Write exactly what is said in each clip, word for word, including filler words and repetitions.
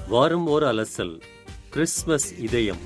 வாரம் ஓர் அலசல். கிறிஸ்துமஸ் இதயம்.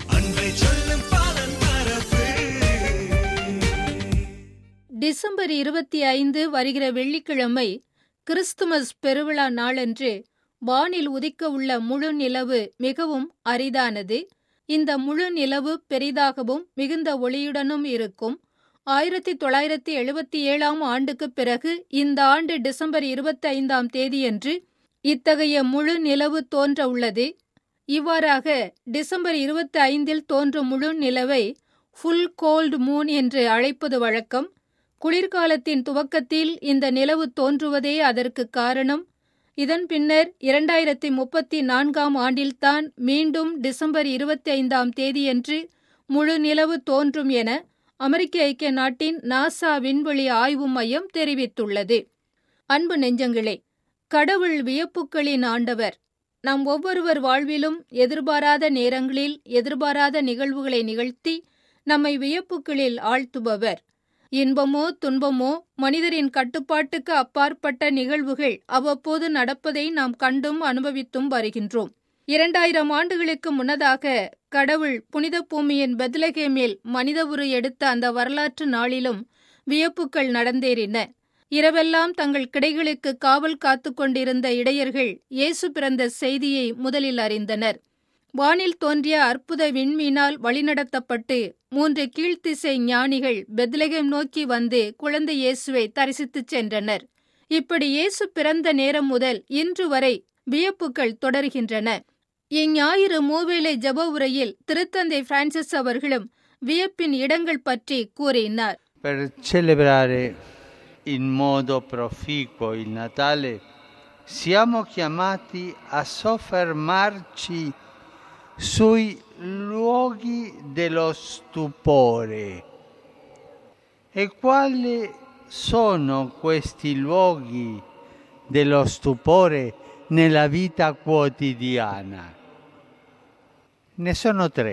டிசம்பர் இருபத்தி ஐந்து வருகிற வெள்ளிக்கிழமை கிறிஸ்துமஸ் பெருவிழா நாளன்று வானில் உதிக்க உள்ள முழு நிலவு மிகவும் அரிதானது. இந்த முழு நிலவு பெரிதாகவும் மிகுந்த ஒளியுடனும் இருக்கும். ஆயிரத்தி தொள்ளாயிரத்தி எழுபத்தி ஏழாம் ஆண்டுக்கு பிறகு இந்த ஆண்டு டிசம்பர் இருபத்தி ஐந்தாம் தேதியன்று இத்தகைய முழு நிலவு தோன்ற உள்ளது. இவ்வாறாக டிசம்பர் இருபத்தி ஐந்தில் தோன்றும் முழு நிலவை ஃபுல் கோல்டு மூன் என்று அழைப்பது வழக்கம். குளிர்காலத்தின் துவக்கத்தில் இந்த நிலவு தோன்றுவதே அதற்கு காரணம். இதன் பின்னர் இரண்டாயிரத்தி முப்பத்தி நான்காம் ஆண்டில்தான் மீண்டும் டிசம்பர் இருபத்தி ஐந்தாம் தேதியன்று முழு நிலவு தோன்றும் என அமெரிக்க ஐக்கிய நாட்டின் நாசா விண்வெளி ஆய்வு மையம் தெரிவித்துள்ளது. அன்பு நெஞ்சங்களே, கடவுள் வியப்புக்களின் ஆண்டவர். நம் ஒவ்வொருவர் வாழ்விலும் எதிர்பாராத நேரங்களில் எதிர்பாராத நிகழ்வுகளை நிகழ்த்தி நம்மை வியப்புக்களில் ஆழ்த்துபவர். இன்பமோ துன்பமோ மனிதரின் கட்டுப்பாட்டுக்கு அப்பாற்பட்ட நிகழ்வுகள் அவ்வப்போது நடப்பதை நாம் கண்டும் அனுபவித்தும் வருகின்றோம். இரண்டாயிரம் ஆண்டுகளுக்கு முன்னதாக கடவுள் புனித பூமியின் பெத்லகேமில் மனித உரு எடுத்த அந்த வரலாற்று நாளிலும் வியப்புக்கள் நடந்தேறின. இரவெல்லாம் தங்கள் கிடைகளுக்கு காவல் காத்து கொண்டிருந்த இடையர்கள் இயேசு பிறந்த செய்தியை முதலில் அறிந்தனர். வானில் தோன்றிய அற்புத விண்மீனால் வழிநடத்தப்பட்டு மூன்று கீழ்த்திசை ஞானிகள் பெத்லகேம் நோக்கி வந்து குழந்தை இயேசுவை தரிசித்துச் சென்றனர். இப்படி இயேசு பிறந்த நேரம் முதல் இன்று வரை வியப்புக்கள் தொடர்கின்றன. இஞ்ஞாயிறு மூவேளை ஜெப உரையில் திருத்தந்தை பிரான்சிஸ் அவர்களும் வியப்பின் இடங்கள் பற்றி கூறினார். Per celebrare in modo proficuo il Natale siamo chiamati a soffermarci sui luoghi dello stupore. E quali sono questi luoghi dello stupore nella vita quotidiana? Ne sono tre.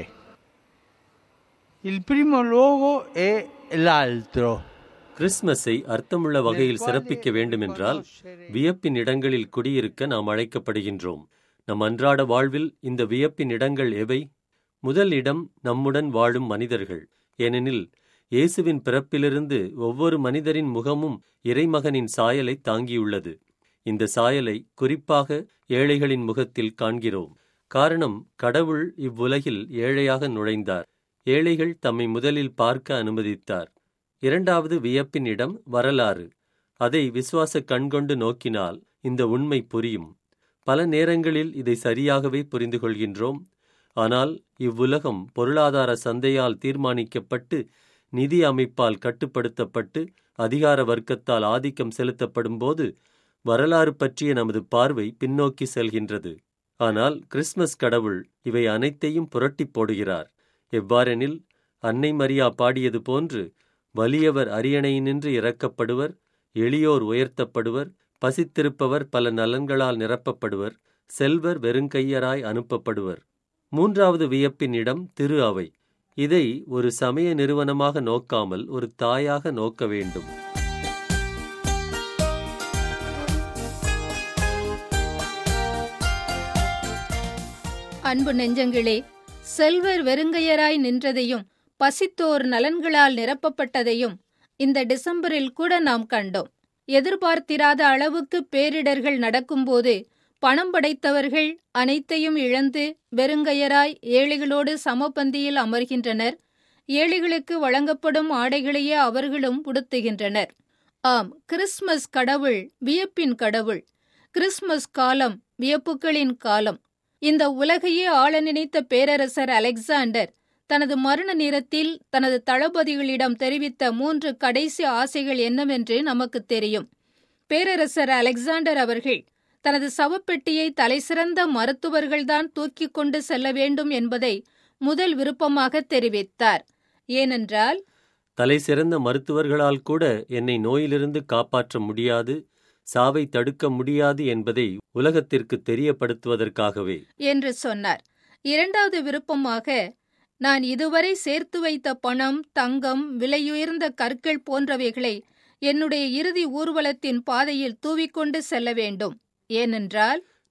Il primo luogo è l'altro. கிறிஸ்துமஸை அர்த்தமுள்ள வகையில் சிறப்பிக்க வேண்டுமென்றால் வியப்பின் இடங்களில் குடியிருக்க நாம் அழைக்கப்படுகின்றோம். நம் அன்றாட வாழ்வில் இந்த வியப்பின் இடங்கள் எவை? முதல் இடம் நம்முடன் வாழும் மனிதர்கள். ஏனெனில் இயேசுவின் பிறப்பிலிருந்து ஒவ்வொரு மனிதரின் முகமும் இறைமகனின் சாயலை தாங்கியுள்ளது. இந்த சாயலை குறிப்பாக ஏழைகளின் முகத்தில் காண்கிறோம். காரணம், கடவுள் இவ்வுலகில் ஏழையாக நுழைந்தார். ஏழைகள் தம்மை முதலில் பார்க்க அனுமதித்தார். இரண்டாவது வியப்பின் இடம் வரலாறு. அதை விசுவாச கண்கொண்டு நோக்கினால் இந்த உண்மை புரியும். பல நேரங்களில் இதை சரியாகவே புரிந்து கொள்கின்றோம். ஆனால் இவ்வுலகம் பொருளாதார சந்தையால் தீர்மானிக்கப்பட்டு, நிதி அமைப்பால் கட்டுப்படுத்தப்பட்டு, அதிகார வர்க்கத்தால் ஆதிக்கம் செலுத்தப்படும் போது வரலாறு பற்றிய நமது பார்வை பின்னோக்கி செல்கின்றது. ஆனால் கிறிஸ்துமஸ் கடவுள் இவை அனைத்தையும் புரட்டி போடுகிறார். எவ்வாறெனில், அன்னை மரியா பாடியது போன்று வலியவர் அரியணையினின்று இறக்கப்படுவர், எளியோர் உயர்த்தப்படுவர், பசித்திருப்பவர் பல நலன்களால் நிரப்பப்படுவர், செல்வர் வெறுங்கையராய் அனுப்பப்படுவர். மூன்றாவது வியப்பின் இடம் திரு அவை. இதை ஒரு சமய நிறுவனமாக நோக்காமல் ஒரு தாயாக நோக்க வேண்டும். அன்பு நெஞ்சங்களே, செல்வர் வெறுங்கையராய் நின்றதையும் பசித்தோர் நலன்களால் நிரப்பப்பட்டதையும் இந்த டிசம்பரில் கூட நாம் கண்டோம். எதிர்பார்த்திராத அளவுக்கு பேரிடர்கள் நடக்கும்போது பணம் படைத்தவர்கள் அனைத்தையும் இழந்து வெறுங்கையராய் ஏழைகளோடு சமபந்தியில் அமர்கின்றனர். ஏழைகளுக்கு வழங்கப்படும் ஆடைகளையே அவர்களும் உடுத்துகின்றனர். ஆம், கிறிஸ்துமஸ் கடவுள் வியப்பின் கடவுள். கிறிஸ்துமஸ் காலம் வியப்புகளின் காலம். இந்த உலகையே ஆள நினைத்த பேரரசர் அலெக்சாண்டர் தனது மரண நேரத்தில் தனது தளபதிகளிடம் தெரிவித்த மூன்று கடைசி ஆசைகள் என்னவென்று நமக்கு தெரியும். பேரரசர் அலெக்சாண்டர் அவர்கள் தனது சவப்பெட்டியை தலைசிறந்த மருத்துவர்கள்தான் தூக்கிக் கொண்டு செல்ல வேண்டும் என்பதை முதல் விருப்பமாக தெரிவித்தார். ஏனென்றால், தலை சிறந்த மருத்துவர்களால் கூட என்னை நோயிலிருந்து காப்பாற்ற முடியாது, சாவை தடுக்க முடியாது என்பதை உலகத்திற்கு தெரியப்படுத்துவதற்காகவே என்று சொன்னார். இரண்டாவது விருப்பமாக, நான் இதுவரை சேர்த்து வைத்த பணம், தங்கம், விலையுயர்ந்த கற்கள் போன்றவைகளை என்னுடைய இறுதி ஊர்வலத்தின் பாதையில் தூவிக்கொண்டு செல்ல வேண்டும். ஏனென்றால்,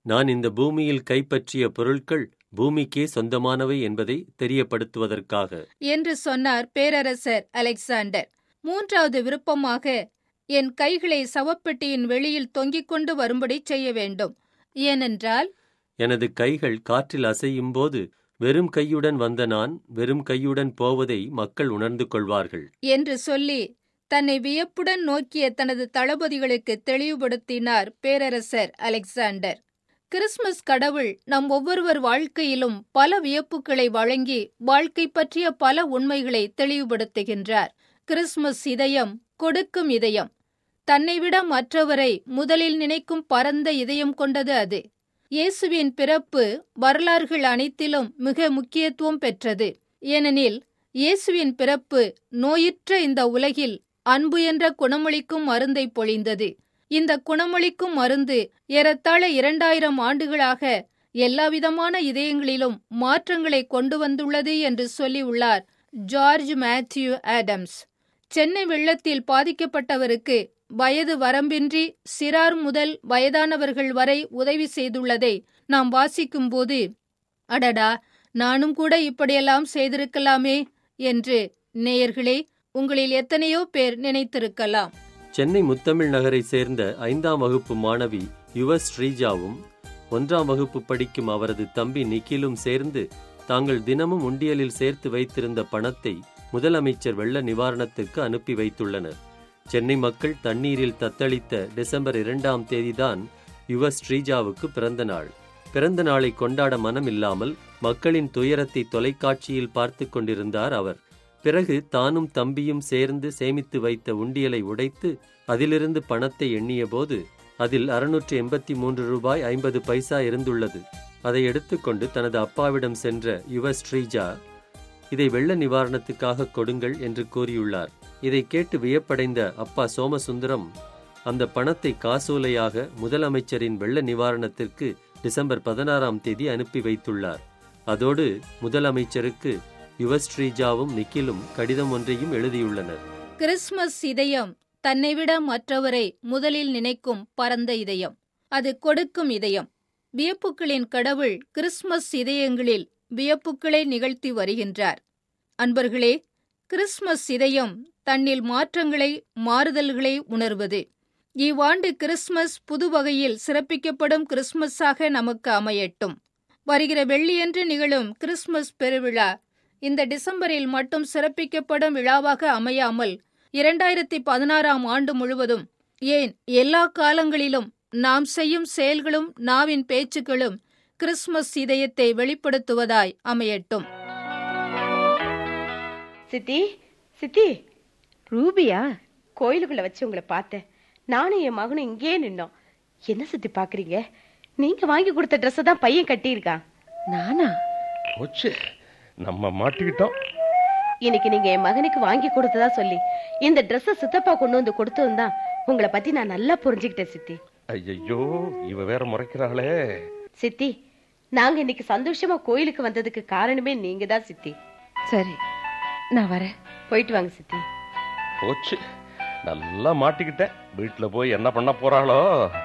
நான் இந்த பூமியில் கைப்பற்றிய பொருட்கள் பூமிக்கே சொந்தமானவை என்பதை தெரியப்படுத்துவதற்காக என்று சொன்னார் பேரரசர் அலெக்சாண்டர். மூன்றாவது விருப்பமாக, என் கைகளை சவப்பெட்டியின் வெளியில் தொங்கிக் கொண்டு வரும்படி செய்ய வேண்டும். ஏனென்றால் எனது கைகள் காற்றில் அசையும் போது வெறும் கையுடன் வந்த நான் வெறும் கையுடன் போவதை மக்கள் உணர்ந்து கொள்வார்கள் என்று சொல்லி தன்னை வியப்புடன் நோக்கிய தனது தளபதிகளுக்கு தெளிவுபடுத்தினார் பேரரசர் அலெக்சாண்டர். கிறிஸ்துமஸ் கடவுள் நம் ஒவ்வொருவர் வாழ்க்கையிலும் பல வியப்புகளை வழங்கி வாழ்க்கை பற்றிய பல உண்மைகளை தெளிவுபடுத்துகின்றார். கிறிஸ்துமஸ் இதயம் கொடுக்கும் இதயம். தன்னைவிட மற்றவரை முதலில் நினைக்கும் பரந்த இதயம் கொண்டது அது. இயேசுவின் பிறப்பு வரலாறுகள் அனைத்திலும் மிக முக்கியத்துவம் பெற்றது. ஏனெனில் இயேசுவின் பிறப்பு நோயுற்ற இந்த உலகில் அன்பு என்ற குணமளிக்கும் மருந்தை பொழிந்தது. இந்த குணமளிக்கும் மருந்து ஏறத்தாழ இரண்டாயிரம் ஆண்டுகளாக எல்லாவிதமான இதயங்களிலும் மாற்றங்களை கொண்டு வந்துள்ளது என்று சொல்லியுள்ளார் ஜார்ஜ் மேத்யூ ஆடம்ஸ். சென்னை வெள்ளத்தில் பாதிக்கப்பட்டவருக்கு வயது வரம்பின்றி சிறார் முதல் வயதானவர்கள் வரை உதவி செய்துள்ளதை நாம் வாசிக்கும்போது, அடடா, நானும் கூட இப்படியெல்லாம் செய்திருக்கலாமே என்று நேயர்களே உங்களில் எத்தனையோ பேர் நினைத்திருக்கலாம். சென்னை முத்தமிழ் நகரை சேர்ந்த ஐந்தாம் வகுப்பு மாணவி யுவ ஸ்ரீஜாவும் ஒன்றாம் வகுப்பு படிக்கும் அவரது தம்பி நிக்கிலும் சேர்ந்து தாங்கள் தினமும் உண்டியலில் சேர்த்து வைத்திருந்த பணத்தை முதலமைச்சர் வெள்ள நிவாரணத்திற்கு அனுப்பி வைத்துள்ளனர். சென்னை மக்கள் தண்ணீரில் தத்தளித்த டிசம்பர் இரண்டாம் தேதிதான் யுவ ஸ்ரீஜாவுக்கு பிறந்த நாள். பிறந்த நாளை கொண்டாட மனம் இல்லாமல் மக்களின் துயரத்தை தொலைக்காட்சியில் பார்த்து கொண்டிருந்தார் அவர். பிறகு தானும் தம்பியும் சேர்ந்து சேமித்து வைத்த உண்டியலை உடைத்து அதிலிருந்து பணத்தை எண்ணிய போது அதில் அறுநூற்று எண்பத்தி மூன்று ரூபாய் ஐம்பது பைசா இருந்துள்ளது. அதை எடுத்துக்கொண்டு தனது அப்பாவிடம் சென்ற யுவ ஸ்ரீஜா, இதை வெள்ள நிவாரணத்துக்காக கொடுங்கள் என்று கூறியுள்ளார். இதை கேட்டு வியப்படைந்த அப்பா சோமசுந்தரம் அந்த பணத்தை காசோலையாக முதலமைச்சரின் வெள்ள நிவாரணத்திற்கு டிசம்பர் பதினாறாம் தேதி அனுப்பி வைத்துள்ளார். அதோடு முதலமைச்சருக்கு யுவஸ்ரீஜாவும் நிக்கிலும் கடிதம் ஒன்றையும் எழுதியுள்ளனர். கிறிஸ்துமஸ் இதயம் தன்னைவிட மற்றவரை முதலில் நினைக்கும் பரந்த இதயம். அது கொடுக்கும் இதயம். வியப்புக்களின் கடவுள் கிறிஸ்துமஸ் இதயங்களில் வியப்புக்களை நிகழ்த்தி வருகின்றார். அன்பர்களே, கிறிஸ்துமஸ் இதயம் தன்னில் மாற்றங்களை மாறுதல்களை உணர்வது. இவ்வாண்டு கிறிஸ்துமஸ் புது வகையில் சிறப்பிக்கப்படும் கிறிஸ்துமஸாக நமக்கு அமையட்டும். வருகிற வெள்ளியன்று நிகழும் கிறிஸ்துமஸ் பெருவிழா இந்த டிசம்பரில் மட்டும் சிறப்பிக்கப்படும் விழாவாக அமையாமல் இரண்டாயிரத்தி பதினாறாம் ஆண்டு முழுவதும், ஏன் எல்லா காலங்களிலும் நாம் செய்யும் செயல்களும் நாவின் பேச்சுக்களும் கிறிஸ்துமஸ் இதயத்தை வெளிப்படுத்துவதாய் அமையட்டும். சித்தி சித்தி, ரூபியா? கோயிலுக்குள்ள வச்சு உங்களை பார்த்தேன். நானும் என் மகனும் இங்கே நின்னோம். என்ன சித்தி பாக்குறீங்க? நீங்க வாங்கி கொடுத்த ட்ரெஸ் தான் பையன் கட்டியிருக்கான். நானா? போச்சு, நம்ம மாட்டிக்கிட்டோம். இன்னைக்கு நீங்க என் மகனுக்கு வாங்கி கொடுத்ததா சொல்லி இந்த ட்ரெஸ்ஸ சித்தப்பா கொண்டு வந்து கொடுத்ததும் தான் உங்களை பத்தி நான் நல்லா புரிஞ்சுக்கிட்டேன் சித்தி. ஐயோ, இவ வேற முறைக்கிறாளே. சித்தி, நாங்க இன்னைக்கு சந்தோஷமா கோயிலுக்கு வந்ததுக்கு காரணமே நீங்க தான் சித்தி. சரி, நான் வரேன். போயிட்டு வாங்க சித்தி. போச்சு, நல்லா மாட்டிக்கிட்டேன். வீட்டுல போய் என்ன பண்ண போறாளோ?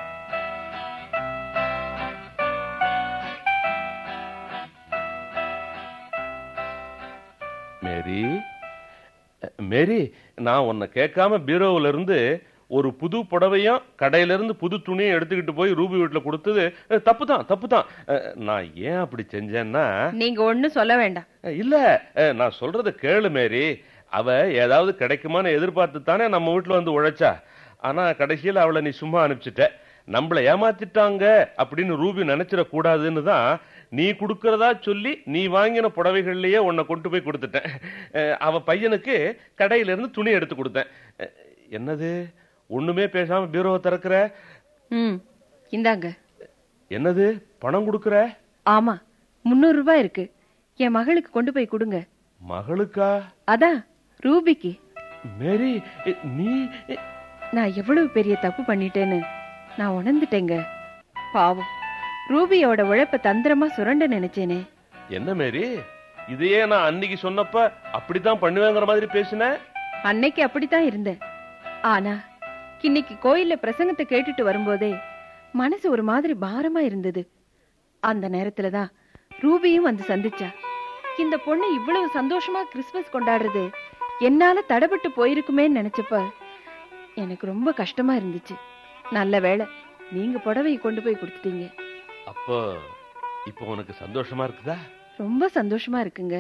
மேரி, மேரி, நான் உன்னை கேட்காம பீரோவில இருந்து ஒரு புது புடவையும் கடையில இருந்து புது துணியும் எடுத்துக்கிட்டு போய் ரூபி வீட்டுல கொடுத்தது தப்பு தான், தப்பு தான். நான் ஏன் அப்படி செஞ்சேன்னா, நீங்க ஒண்ணும் சொல்ல வேண்டாம். இல்ல, நான் சொல்றத கேளு மேரி. அவ ஏதாவது கிடைக்குமான்னு எதிர்பார்த்து தானே நம்ம வீட்டுல வந்து உழைச்சா. ஆனா கடைசியில அவளை நீ சும்மா அனுப்பிச்சிட்ட. நம்மள ஏமாத்திட்டாங்க அப்படின்னு ரூபி நினைச்சிட கூடாதுன்னு தான் நீ குடுக்கறதா சொல்லி நீ வாங்கின புடவைகள்லயே உன்னை கொண்டு போய் கொடுத்துட்டேன். அவ பையனுக்கு கடையில இருந்து துணி எடுத்து கொடுத்தேன். என்னது, ஒண்ணுமே பேசாம பீரோவை திறக்கிற? இந்தாங்க. என்னது, பணம் கொடுக்கற? ஆமா, முன்னூறு ரூபாய் இருக்கு. என் மகளுக்கு கொண்டு போய் கொடுங்க. மகளுக்கா? அதான், ரூபிக்கு. மேரி, நீ... நான் எவ்வளவு பெரிய தப்பு பண்ணிட்டேன்னு நான் உணர்ந்துட்டேங்க. பாவம், ரூபியோட உழைப்ப தந்திரமா சுரண்ட நினைச்சேனே. என்ன மேரி, இதையே நான் அன்னைக்கு சொன்னப்ப அப்படித்தான் பண்ணுவேங்கிற மாதிரி பேசின. அன்னைக்கு அப்படித்தான் இருந்தேன். ஆனா இன்னைக்கு கோயில்ல பிரசங்கத்தை கேட்டுட்டு வரும்போதே மனசு ஒரு மாதிரி பாரமா இருந்தது. அந்த நேரத்துலதான் ரூபியும் வந்து சந்திச்சா. இந்த பொண்ணு இவ்வளவு சந்தோஷமா கிறிஸ்துமஸ் கொண்டாடுறது என்னால தடைபட்டு போயிருக்குமேன்னு நினைச்சப்ப எனக்கு ரொம்ப கஷ்டமா இருந்துச்சு. நல்ல வேளை நீங்க புடவையை கொண்டு போய் கொடுத்துட்டீங்க. அப்போ இப்போ உனக்கு சந்தோஷமா இருக்குதா? ரொம்ப சந்தோஷமா இருக்குங்க.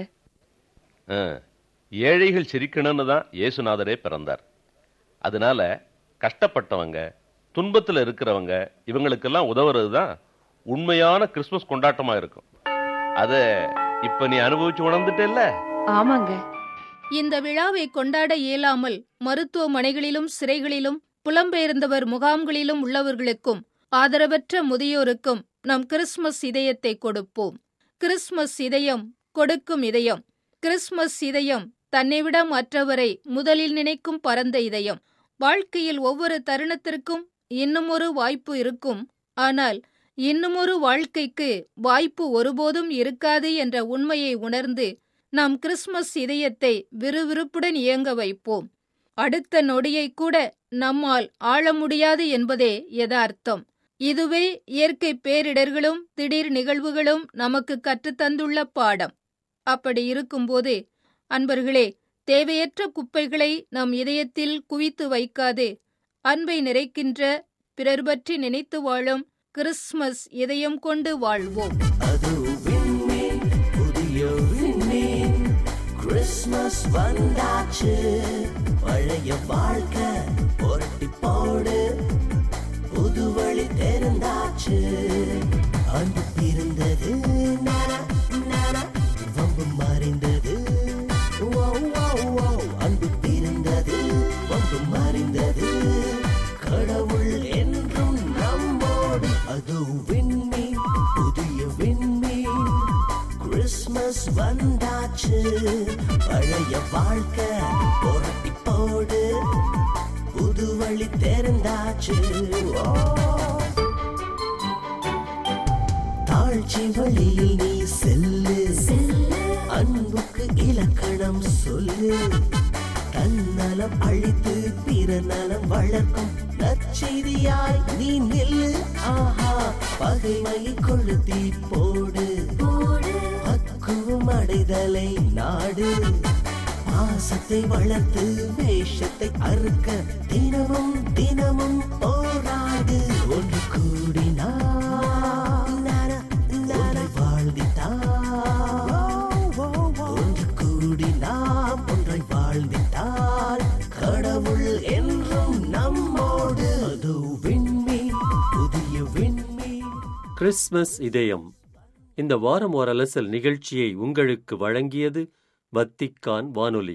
ஏழைகள் சிரிக்கணும்னு தான் இயேசுநாதரே பிறந்தார். அதனால கஷ்டப்பட்டவங்க, துன்பத்துல இருக்கிறவங்க, இவங்களுக்கெல்லாம் உதவுறது தான் உண்மையான கிறிஸ்துமஸ் கொண்டாட்டமா இருக்கும். அத இப்ப நீ அனுபவிச்சு உணர்ந்துட்டேல்ல? ஆமாங்க. இந்த விழாவை கொண்டாட இயலாமல் மருத்துவமனைகளிலும் சிறைகளிலும் புலம்பெயர்ந்தவர் முகாம்களிலும் உள்ளவர்களுக்கும் ஆதரவற்ற முதியோருக்கும் நம் கிறிஸ்துமஸ் இதயத்தை கொடுப்போம். கிறிஸ்துமஸ் இதயம் கொடுக்கும் இதயம். கிறிஸ்துமஸ் இதயம் தன்னைவிட மற்றவரை முதலில் நினைக்கும் பரந்த இதயம். வாழ்க்கையில் ஒவ்வொரு தருணத்திற்கும் இன்னுமொரு வாய்ப்பு இருக்கும். ஆனால் இன்னுமொரு வாழ்க்கைக்கு வாய்ப்பு ஒருபோதும் இருக்காது என்ற உண்மையை உணர்ந்து நாம் கிறிஸ்துமஸ் இதயத்தை விறுவிறுப்புடன் இயங்க வைப்போம். அடுத்த நொடியை கூட நம்மால் ஆள முடியாது என்பதே யதார்த்தம். இதுவே இயற்கை பேரிடர்களும் திடீர் நிகழ்வுகளும் நமக்கு கற்றுத்தந்துள்ள பாடம். அப்படி இருக்கும்போது அன்பர்களே, தேவையற்ற குப்பைகளை நம் இதயத்தில் குவித்து வைக்காது அன்பை நிறைக்கின்ற, பிறர் பற்றி நினைத்து வாழும் கிறிஸ்துமஸ் இதயம் கொண்டு வாழ்வோம். கிறிஸ்துமஸ் வந்தாச்சு, பழைய வாழ்க்கை புரட்டி போடு, புது வழி தெரிந்தாச்சு. அன்பு பிறந்தது, வம்பு மறைந்தது. அன்பு பிறந்தது, வம்பு மறைந்தது. கடவுள் என்றும் நம்மோடு. அது விண்மீன், புதிய விண்மீன். கிறிஸ்துமஸ் வந்தாச்சு, பழைய வாழ்க்கை புரட்டி போடு, புது வழி தெரிந்தாச்சு. தாழ்ச்சி வழியில் நீ செல்லு, அன்புக்கு இலக்கணம் சொல்லு. தன்னலம் அழித்து பிற நலம் வளர்க்கும் நற்செய்தியாய் நீ நில்லு. ஆஹா, பகைமையை கொளுத்தி போடு, பக்குவம் அடைதலை நாடு. பாசத்தை வளர்த்து வேஷத்தை அறுக்க தினமும் தினமும் போராடு. ஒன்று கூடினார் கிறிஸ்துமஸ் இதயம். இந்த வாரம் ஓர் அலசல் நிகழ்ச்சியை உங்களுக்கு வழங்கியது வத்திக்கான் வானொலி.